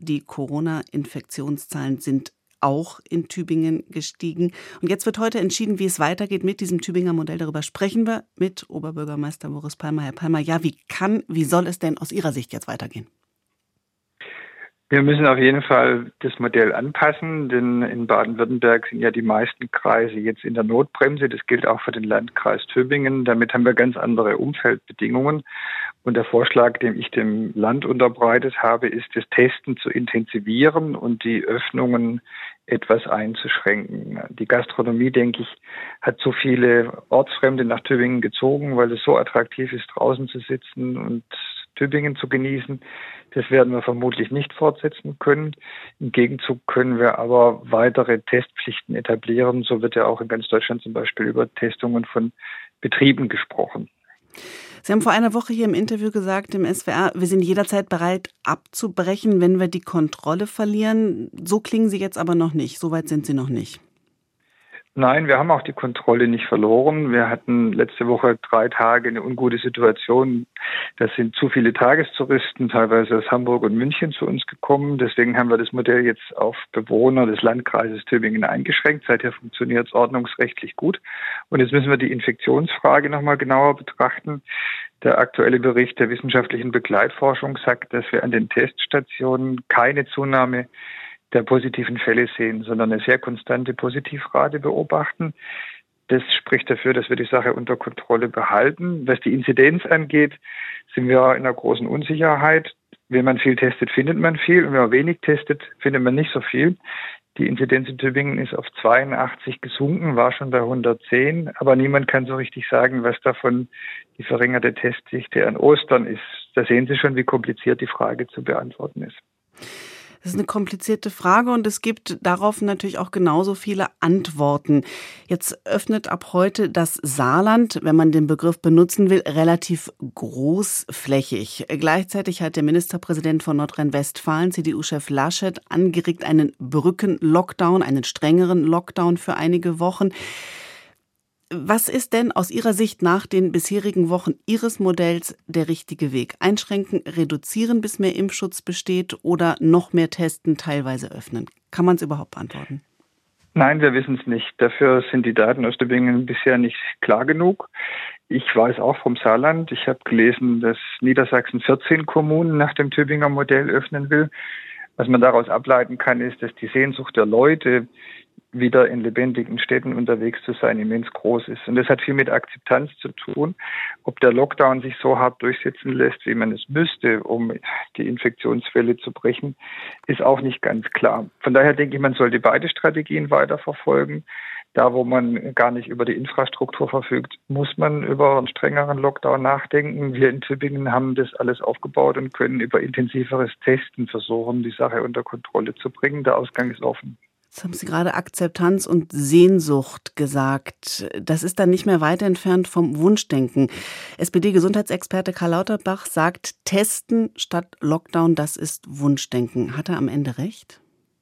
Die Corona-Infektionszahlen sind auch in Tübingen gestiegen. Und jetzt wird heute entschieden, wie es weitergeht mit diesem Tübinger Modell. Darüber sprechen wir mit Oberbürgermeister Boris Palmer. Herr Palmer, ja, wie soll es denn aus Ihrer Sicht jetzt weitergehen? Wir müssen auf jeden Fall das Modell anpassen, denn in Baden-Württemberg sind ja die meisten Kreise jetzt in der Notbremse. Das gilt auch für den Landkreis Tübingen. Damit haben wir ganz andere Umfeldbedingungen. Und der Vorschlag, den ich dem Land unterbreitet habe, ist, das Testen zu intensivieren und die Öffnungen etwas einzuschränken. Die Gastronomie, denke ich, hat so viele Ortsfremde nach Tübingen gezogen, weil es so attraktiv ist, draußen zu sitzen und Tübingen zu genießen. Das werden wir vermutlich nicht fortsetzen können. Im Gegenzug können wir aber weitere Testpflichten etablieren. So wird ja auch in ganz Deutschland zum Beispiel über Testungen von Betrieben gesprochen. Sie haben vor einer Woche hier im Interview gesagt, im SWR, wir sind jederzeit bereit abzubrechen, wenn wir die Kontrolle verlieren. So klingen Sie jetzt aber noch nicht. So weit sind Sie noch nicht. Nein, wir haben auch die Kontrolle nicht verloren. Wir hatten letzte Woche 3 Tage eine ungute Situation. Da sind zu viele Tagestouristen, teilweise aus Hamburg und München, zu uns gekommen. Deswegen haben wir das Modell jetzt auf Bewohner des Landkreises Tübingen eingeschränkt. Seither funktioniert es ordnungsrechtlich gut. Und jetzt müssen wir die Infektionsfrage nochmal genauer betrachten. Der aktuelle Bericht der wissenschaftlichen Begleitforschung sagt, dass wir an den Teststationen keine Zunahme der positiven Fälle sehen, sondern eine sehr konstante Positivrate beobachten. Das spricht dafür, dass wir die Sache unter Kontrolle behalten. Was die Inzidenz angeht, sind wir in einer großen Unsicherheit. Wenn man viel testet, findet man viel. Und wenn man wenig testet, findet man nicht so viel. Die Inzidenz in Tübingen ist auf 82 gesunken, war schon bei 110. Aber niemand kann so richtig sagen, was davon die verringerte Testdichte an Ostern ist. Da sehen Sie schon, wie kompliziert die Frage zu beantworten ist. Das ist eine komplizierte Frage und es gibt darauf natürlich auch genauso viele Antworten. Jetzt öffnet ab heute das Saarland, wenn man den Begriff benutzen will, relativ großflächig. Gleichzeitig hat der Ministerpräsident von Nordrhein-Westfalen, CDU-Chef Laschet, angeregt einen Brückenlockdown, einen strengeren Lockdown für einige Wochen. Was ist denn aus Ihrer Sicht nach den bisherigen Wochen Ihres Modells der richtige Weg? Einschränken, reduzieren, bis mehr Impfschutz besteht oder noch mehr testen, teilweise öffnen? Kann man es überhaupt beantworten? Nein, wir wissen es nicht. Dafür sind die Daten aus Tübingen bisher nicht klar genug. Ich weiß auch vom Saarland. Ich habe gelesen, dass Niedersachsen 14 Kommunen nach dem Tübinger Modell öffnen will. Was man daraus ableiten kann, ist, dass die Sehnsucht der Leute, wieder in lebendigen Städten unterwegs zu sein, immens groß ist. Und das hat viel mit Akzeptanz zu tun. Ob der Lockdown sich so hart durchsetzen lässt, wie man es müsste, um die Infektionswelle zu brechen, ist auch nicht ganz klar. Von daher denke ich, man sollte beide Strategien weiterverfolgen. Da, wo man gar nicht über die Infrastruktur verfügt, muss man über einen strengeren Lockdown nachdenken. Wir in Tübingen haben das alles aufgebaut und können über intensiveres Testen versuchen, die Sache unter Kontrolle zu bringen. Der Ausgang ist offen. Jetzt haben Sie gerade Akzeptanz und Sehnsucht gesagt. Das ist dann nicht mehr weit entfernt vom Wunschdenken. SPD-Gesundheitsexperte Karl Lauterbach sagt, Testen statt Lockdown, das ist Wunschdenken. Hat er am Ende recht?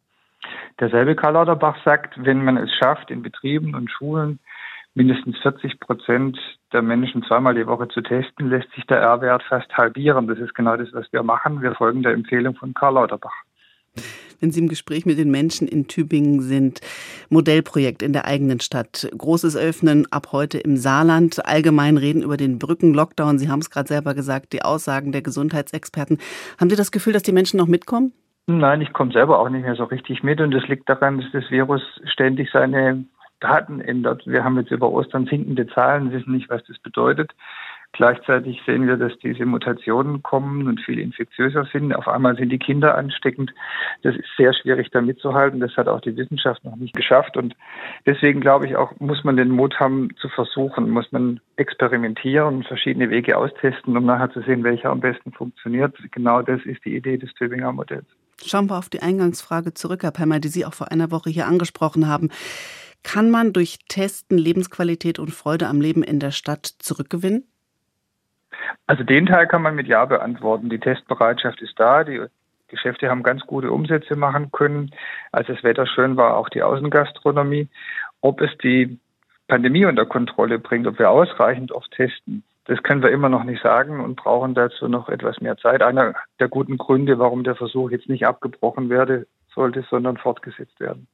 Derselbe Karl Lauterbach sagt, wenn man es schafft, in Betrieben und Schulen mindestens 40% der Menschen zweimal die Woche zu testen, lässt sich der R-Wert fast halbieren. Das ist genau das, was wir machen. Wir folgen der Empfehlung von Karl Lauterbach. Wenn Sie im Gespräch mit den Menschen in Tübingen sind, Modellprojekt in der eigenen Stadt, großes Öffnen ab heute im Saarland, allgemein reden über den Brückenlockdown. Sie haben es gerade selber gesagt, die Aussagen der Gesundheitsexperten. Haben Sie das Gefühl, dass die Menschen noch mitkommen? Nein, ich komme selber auch nicht mehr so richtig mit und das liegt daran, dass das Virus ständig seine Daten ändert. Wir haben jetzt über Ostern sinkende Zahlen, wissen nicht, was das bedeutet. Gleichzeitig sehen wir, dass diese Mutationen kommen und viel infektiöser sind. Auf einmal sind die Kinder ansteckend. Das ist sehr schwierig, da mitzuhalten. Das hat auch die Wissenschaft noch nicht geschafft. Und deswegen glaube ich auch, muss man den Mut haben zu versuchen, muss man experimentieren, verschiedene Wege austesten, um nachher zu sehen, welcher am besten funktioniert. Genau das ist die Idee des Tübinger Modells. Schauen wir auf die Eingangsfrage zurück, Herr Palmer, die Sie auch vor einer Woche hier angesprochen haben. Kann man durch Testen Lebensqualität und Freude am Leben in der Stadt zurückgewinnen? Also den Teil kann man mit Ja beantworten. Die Testbereitschaft ist da. Die Geschäfte haben ganz gute Umsätze machen können. Als das Wetter schön war, auch die Außengastronomie. Ob es die Pandemie unter Kontrolle bringt, ob wir ausreichend oft testen, Das können wir immer noch nicht sagen und brauchen dazu noch etwas mehr Zeit. Einer der guten Gründe, warum der Versuch jetzt nicht abgebrochen werden sollte, sondern fortgesetzt werden.